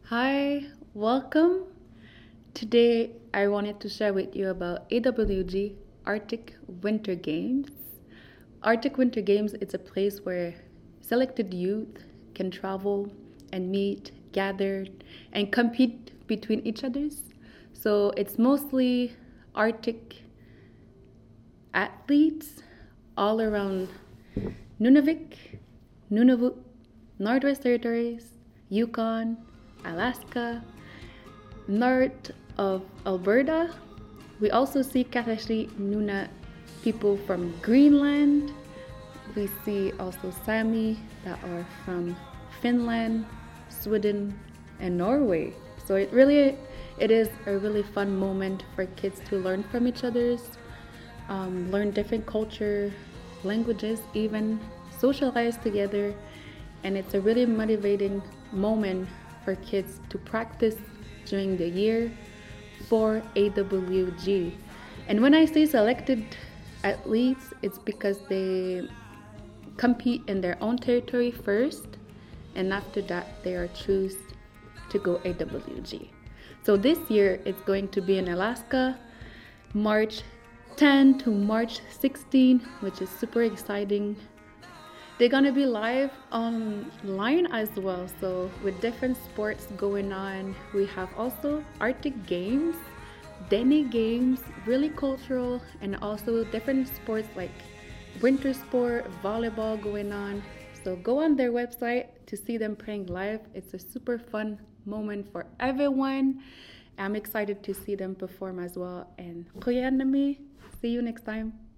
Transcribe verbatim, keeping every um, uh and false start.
Hi, welcome. Today I wanted to share with you about A W G Arctic Winter Games. Arctic Winter Games it's a place where selected youth can travel and meet, gather, and compete between each others. So it's mostly Arctic athletes all around Nunavik, Nunavut, Northwest Territories, Yukon, Alaska, north of Alberta. We also see Katashi Nuna people from Greenland. We see also Sami that are from Finland, Sweden, and Norway. So it really it is a really fun moment for kids to learn from each other's, um, learn different culture, languages, even socialize together, and it's a really motivating moment for kids to practice during the year for A W G. And when I say selected athletes, it's because they compete in their own territory first, and after that they are choose to go A W G. So this year it's going to be in Alaska, March tenth to March sixteenth, which is super exciting. They're gonna be live online as well. So with different sports going on, we have also Arctic Games, Dene Games, really cultural, and also different sports like winter sport, volleyball going on. So go on their website to see them playing live. It's a super fun moment for everyone. I'm excited to see them perform as well. And Kuyanami, see you next time.